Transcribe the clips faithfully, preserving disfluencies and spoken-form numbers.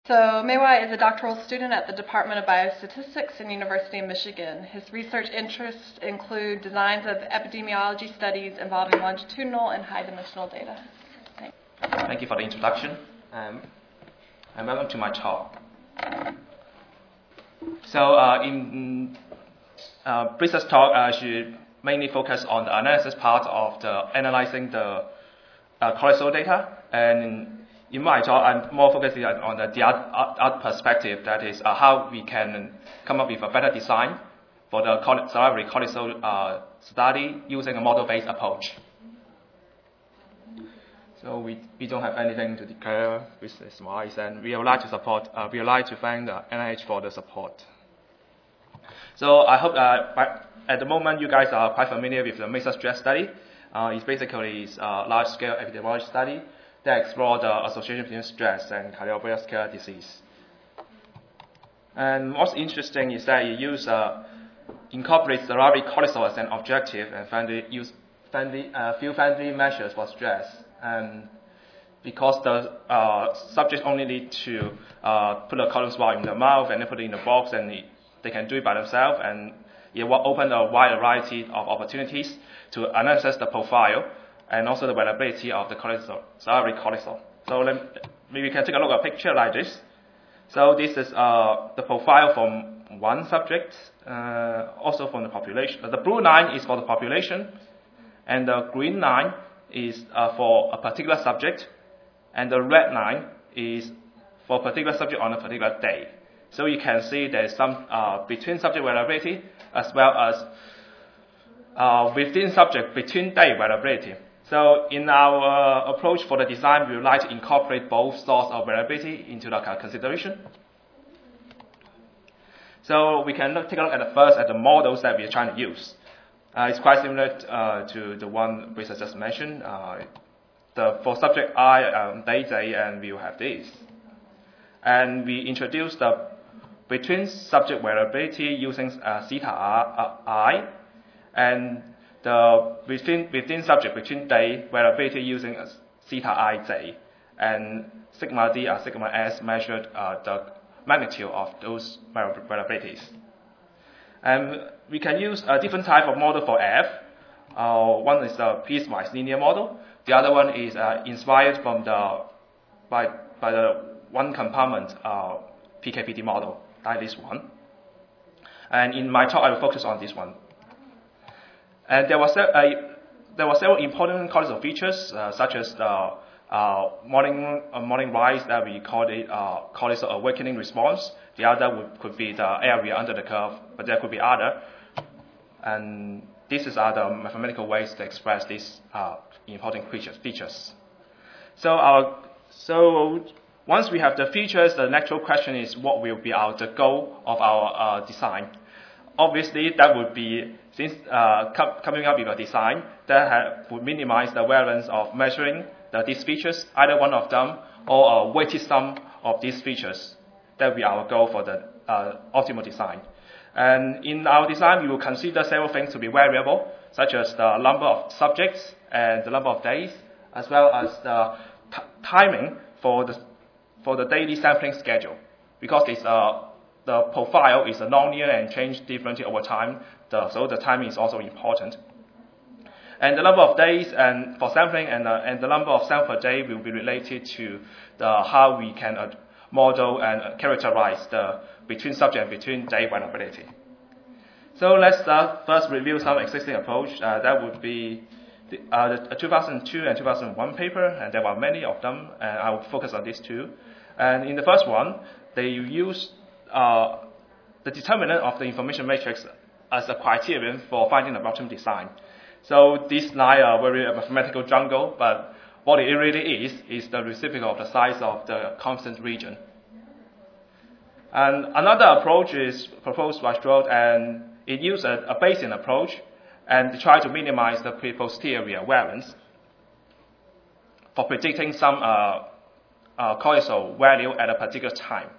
So Mei-Wai is a doctoral student at the Department of Biostatistics in University of Michigan. His research interests include designs of epidemiology studies involving longitudinal and high-dimensional data. Thanks. Thank you for the introduction, um, and welcome to my talk. So uh, in uh, previous talk, I should mainly focus on the analysis part of the analyzing the uh, cholesterol data, and in my talk, I'm more focusing on the, the other, other perspective, that is uh, how we can come up with a better design for the salivary cortisol uh, study using a model-based approach. So we, we don't have anything to declare business-wise, and we would like to support. Uh, we would like to thank the N I H for the support. So I hope uh, by, at the moment you guys are quite familiar with the MESA stress study. Uh, it's basically a large-scale epidemiology study that explore the association between stress and cardiovascular disease. And what's interesting is that it use, uh, incorporates the salivary cortisol as an objective and friendly, use friendly, uh, field-friendly measures for stress. And because the uh, subject only need to uh, put a cotton swab in the mouth and then put it in the box, and it, they can do it by themselves, and it will open a wide variety of opportunities to analyze the profile and also the variability of the cortisol, salivary cortisol. So let, maybe we can take a look at a picture like this. So this is uh, the profile from one subject, uh, also from the population. The blue line is for the population, and the green line is uh, for a particular subject, and the red line is for a particular subject on a particular day. So you can see there is some uh, between subject variability as well as uh, within subject between day variability. So in our uh, approach for the design, we would like to incorporate both source of variability into the consideration. So we can look, take a look at the first at the models that we are trying to use. Uh, it's quite similar uh, to the one Brisa just mentioned. Uh, the, for subject I, um, day J, and we will have this. And we introduce the between subject variability using uh, theta R, uh, I, and the within, within subject between day variability using uh, theta ij, and sigma d or sigma s measured uh, the magnitude of those variabilities. And we can use a different type of model for F. Uh, one is the piecewise linear model. The other one is uh, inspired from the by by the one compartment uh, P K P D model, like this one. And in my talk, I will focus on this one. And there was a, uh, there were several important cortisol features, uh, such as the uh, morning uh, morning rise that we call it uh, cortisol awakening response. The other would, could be the area under the curve, but there could be other. And these are the mathematical ways to express these uh, important features. features. So our so once we have the features, the natural question is what will be our the goal of our uh, design. Obviously, that would be, since uh, com coming up with a design that have, would minimize the variance of measuring the, these features, either one of them, or a weighted sum of these features. That will be our goal for the uh, optimal design. And in our design, we will consider several things to be variable, such as the number of subjects and the number of days, as well as the timing for the, for the daily sampling schedule. Because it's uh, the profile is a nonlinear and change differently over time, the, so the timing is also important. And the number of days and for sampling and, uh, and the number of samples per day will be related to the, how we can uh, model and uh, characterize the between subject and between day variability. So let's uh, first review some existing approach. Uh, that would be the, uh, the two thousand two and two thousand one paper, and there were many of them, and I will focus on these two. And in the first one, they use uh, the determinant of the information matrix as a criterion for finding the optimal design. So these lie are very mathematical jungle, but what it really is, is the reciprocal of the size of the constant region. And another approach is proposed by Stroud, and it uses a, a Bayesian approach and try to minimize the pre-posterior variance for predicting some uh, uh, cortisol value at a particular time.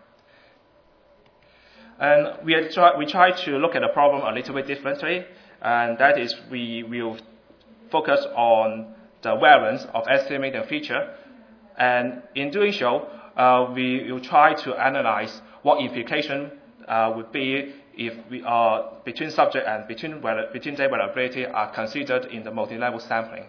And we try, we try to look at the problem a little bit differently, and that is we will focus on the variance of estimated feature. And in doing so, uh, we will try to analyze what implication uh, would be if we are between subject and between, between day variability are considered in the multi-level sampling.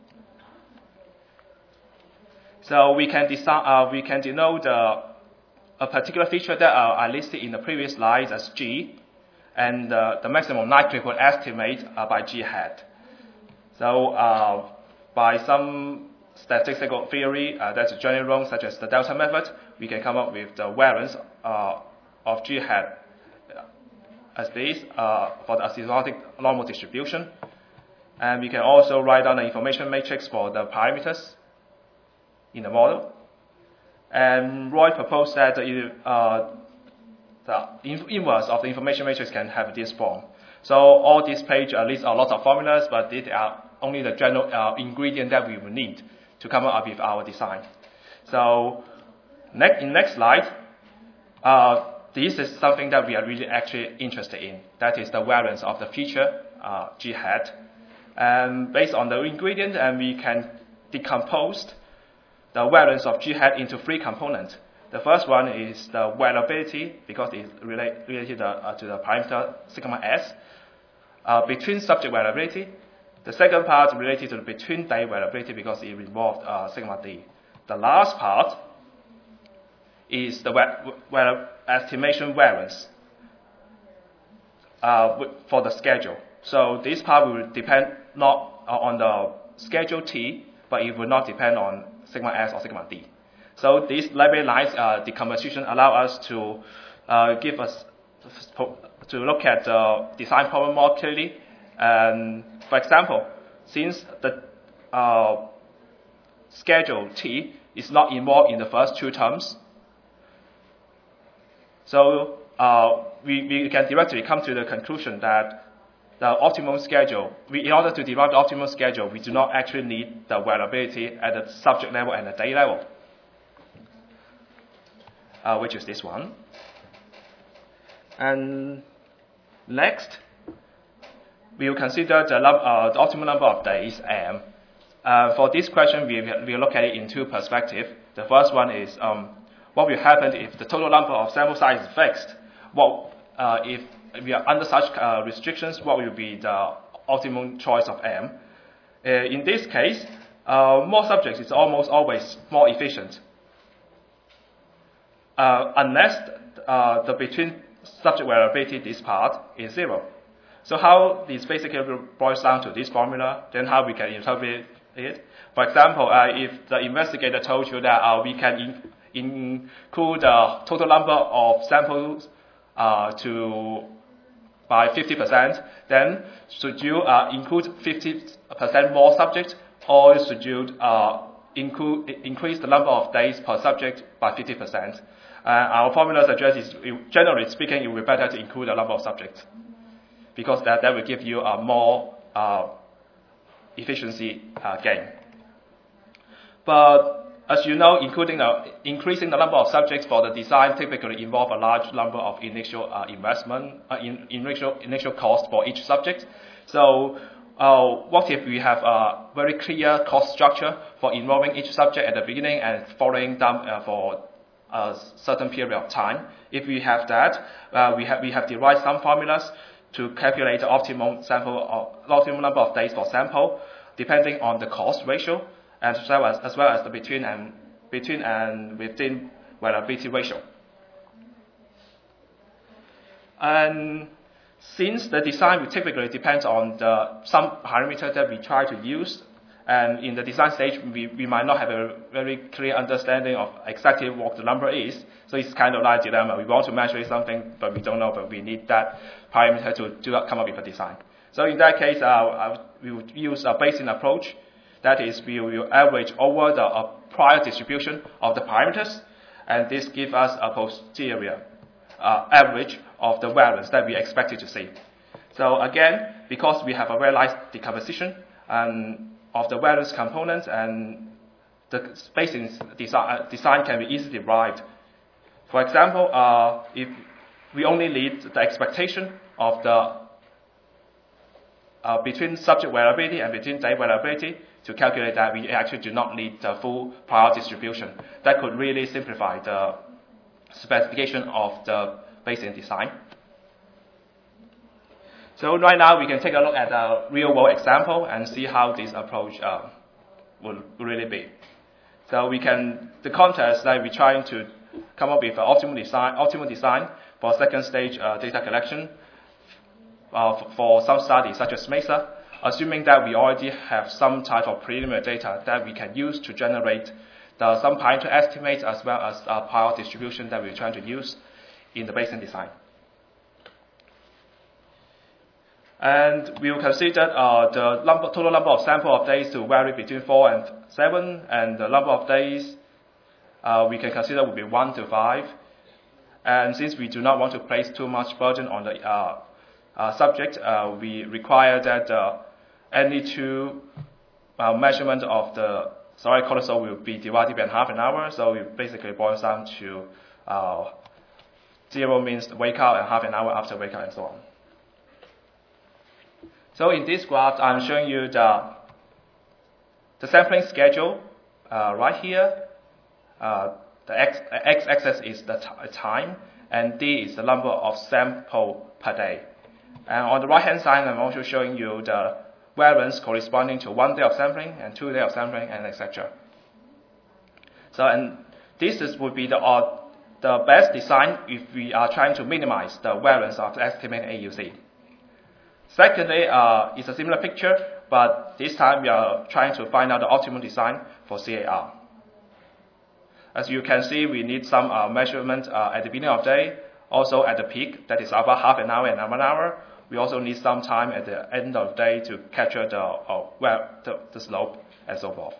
So we can, design, uh, we can denote uh, a particular feature that uh, are listed in the previous slides as G, and uh, the maximum likelihood estimate uh, by G hat. So uh, by some statistical theory uh, that's generally wrong, such as the delta method, we can come up with the variance uh, of G hat as this uh, for the asymptotic normal distribution. And we can also write down the information matrix for the parameters in the model. And Roy proposed that uh, the inverse of the information matrix can have this form. So all this page uh, lists a lot of formulas, but these are only the general uh, ingredient that we will need to come up with our design. So next, in next slide, uh, this is something that we are really actually interested in. That is the variance of the feature uh, G hat. And based on the ingredient, and we can decompose the variance of G hat into three components. The first one is the variability, because it's relate, related uh, to the parameter sigma s, uh, between subject variability. The second part related to the between day variability, because it involved uh, sigma d. The last part is the var estimation variance uh, for the schedule. So this part will depend not on the schedule t, but it will not depend on sigma s or sigma d. So these library lines uh, decomposition allow us to uh, give us to look at the design problem more clearly. And for example, since the uh, schedule t is not involved in the first two terms, so uh, we, we can directly come to the conclusion that the optimum schedule, we, in order to derive the optimal schedule, we do not actually need the variability at the subject level and the day level, uh, which is this one. And next, we will consider the, uh, the optimal number of days, M. Uh, for this question, we will look at it in two perspectives. The first one is um, what will happen if the total number of sample size is fixed? What uh, if we are under such uh, restrictions, what will be the optimum choice of M? Uh, in this case, uh, more subjects is almost always more efficient, uh, unless uh, the between subject variability, this part, is zero. So how this basically boils down to this formula, then how we can interpret it. For example, uh, if the investigator told you that uh, we can in include the total number of samples uh, to by fifty percent, then should you uh, include fifty percent more subjects, or should you uh, include, increase the number of days per subject by fifty percent? Uh, our formula suggests, is, generally speaking, it will be better to include the number of subjects, because that, that will give you a more uh, efficiency uh, gain. But as you know, including the, increasing the number of subjects for the design typically involve a large number of initial uh, investment, uh, in, initial, initial cost for each subject. So uh, what if we have a very clear cost structure for involving each subject at the beginning and following them uh, for a certain period of time? If we have that, uh, we, have, we have derived some formulas to calculate the optimum sample, or optimum number of days for sample, depending on the cost ratio, as well as, as well as the between and between and within variability ratio. And since the design will typically depends on the some parameter that we try to use, and in the design stage we, we might not have a very clear understanding of exactly what the number is, so it's kind of like a dilemma. We want to measure something, but we don't know, but we need that parameter to, to come up with a design. So in that case, uh, we would use a Bayesian approach. That is, we will average over the uh, prior distribution of the parameters, and this gives us a posterior uh, average of the variance that we expected to see. So again, because we have a very nice decomposition um, of the variance components, and the Bayesian design, uh, design can be easily derived. For example, uh, if we only need the expectation of the uh, between subject variability and between date variability to calculate that we actually do not need the full prior distribution. That could really simplify the specification of the Bayesian design. So right now we can take a look at a real-world example and see how this approach uh, will really be. So we can, the context that we're trying to come up with an optimal design, optimal design for second stage uh, data collection uh, for some studies such as MESA, assuming that we already have some type of preliminary data that we can use to generate the, some Pareto estimates as well as uh, power distribution that we're trying to use in the Bayesian design. And we will consider uh, the number, total number of sample of days to vary between four and seven, and the number of days uh, we can consider will be one to five. And since we do not want to place too much burden on the uh, uh, subject, uh, we require that uh, any two uh, measurement of the steroid cortisol will be divided by half an hour. So it basically boils down to uh, zero means wake up and half an hour after wake up and so on. So in this graph, I'm showing you the, the sampling schedule uh, right here. Uh, the x, x-axis is the time, and D is the number of sample per day. And on the right-hand side, I'm also showing you the variance corresponding to one day of sampling and two days of sampling, and et cetera. So, and this is, would be the, uh, the best design if we are trying to minimize the variance of the estimated A U C. Secondly, uh, it's a similar picture, but this time we are trying to find out the optimal design for C A R. As you can see, we need some uh, measurement uh, at the beginning of the day, also at the peak, that is about half an hour and one hour. We also need some time at the end of the day to capture the, uh, well, the, the slope and so forth.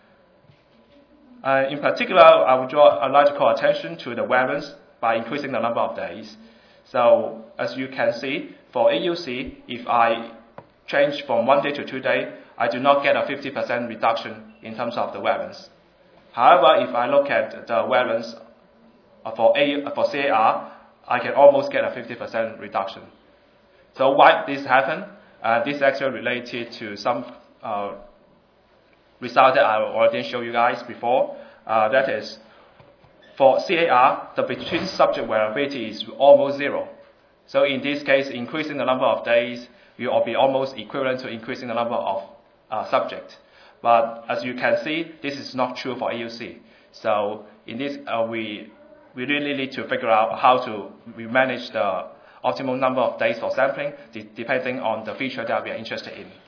Uh, in particular, I would draw, I'd like to call attention to the variance by increasing the number of days. So, as you can see, for A U C, if I change from one day to two days, I do not get a fifty percent reduction in terms of the variance. However, if I look at the variance for, A, for C A R, I can almost get a fifty percent reduction. So why this happened? Uh, this is actually related to some uh, result that I already showed you guys before. Uh, that is, for C A R, the between subject variability is almost zero. So in this case, increasing the number of days will be almost equivalent to increasing the number of uh, subjects. But as you can see, this is not true for A U C. So in this, uh, we, we really need to figure out how to we manage the optimal number of days for sampling, de depending on the feature that we are interested in.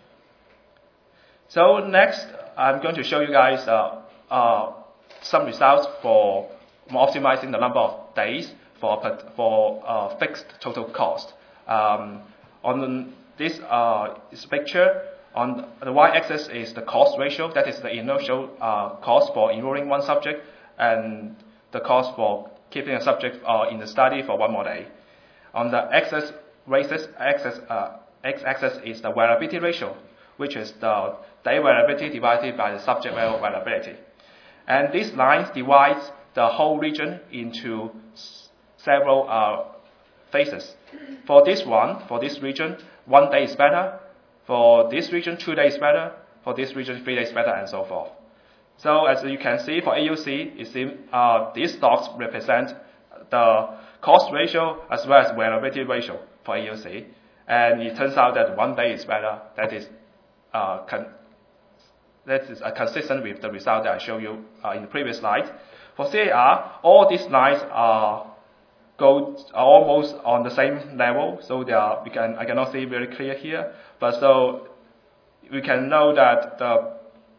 So next, I'm going to show you guys uh, uh, some results for optimizing the number of days for, for uh, fixed total cost. Um, on this, uh, this picture, on the y-axis is the cost ratio, that is the initial uh, cost for enrolling one subject, and the cost for keeping a subject uh, in the study for one more day. On the x-axis, axis, uh, x-axis is the variability ratio, which is the day variability divided by the subject variability. And this line divides the whole region into several uh, phases. For this one, for this region, one day is better. For this region, two days better. For this region, three days better, and so forth. So as you can see, for A U C, it seems, uh, these dots represent the cost ratio as well as variability ratio for A U C. And it turns out that one day is better. That is, uh, con that is uh, consistent with the result that I showed you uh, in the previous slide. For C A R, all these lines are, go, are almost on the same level, so they are, we can, I cannot see very clear here, but so we can know that the,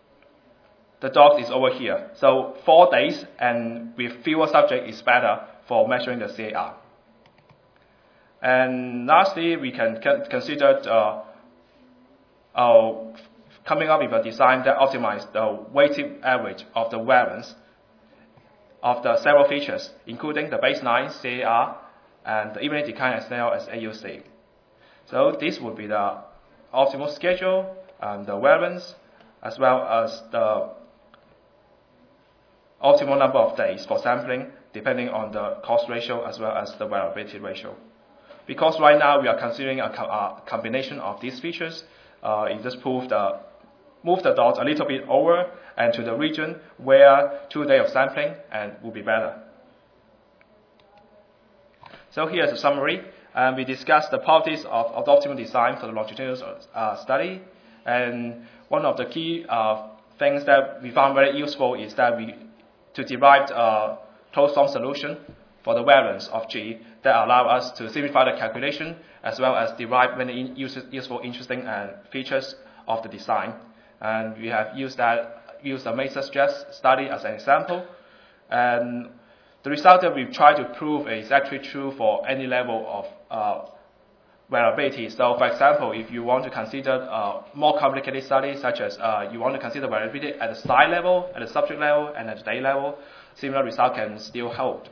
the dot is over here. So four days and with fewer subjects is better for measuring the C A R. And lastly, we can consider uh, uh, coming up with a design that optimizes the weighted average of the variance of the several features, including the baseline, C A R, and the evening decline as well as A U C. So this would be the optimal schedule, and the variance, as well as the optimal number of days for sampling, depending on the cost ratio as well as the variability ratio. Because right now we are considering a, co a combination of these features, uh, it just proved the move the dots a little bit over and to the region where two days of sampling and will be better. So here's a summary. Um, we discussed the properties of, of the optimal design for the longitudinal uh, study. And one of the key uh, things that we found very useful is that we to derive a closed form solution for the variance of G that allow us to simplify the calculation as well as derive many in useful, interesting uh, features of the design. And we have used that used the matrix stress study as an example. And the result that we've tried to prove is actually true for any level of uh, variability. So, for example, if you want to consider uh, more complicated studies, such as uh, you want to consider variability at the site level, at the subject level, and at the day level, similar result can still hold.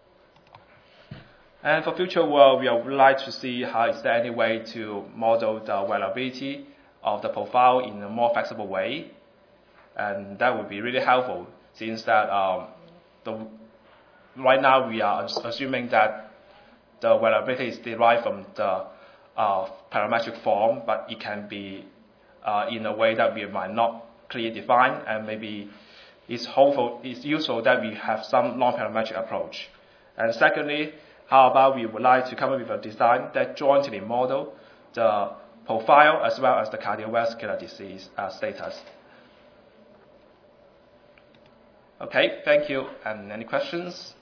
And for future work, we would like to see how is there any way to model the variability of the profile in a more flexible way, and that would be really helpful since that um, the right now we are assuming that the variability is derived from the uh, parametric form, but it can be uh, in a way that we might not clearly define, and maybe it's hopeful, it's useful that we have some non-parametric approach. And secondly, how about we would like to come up with a design that jointly model the profile as well as the cardiovascular disease uh, status. Okay, thank you. And any questions?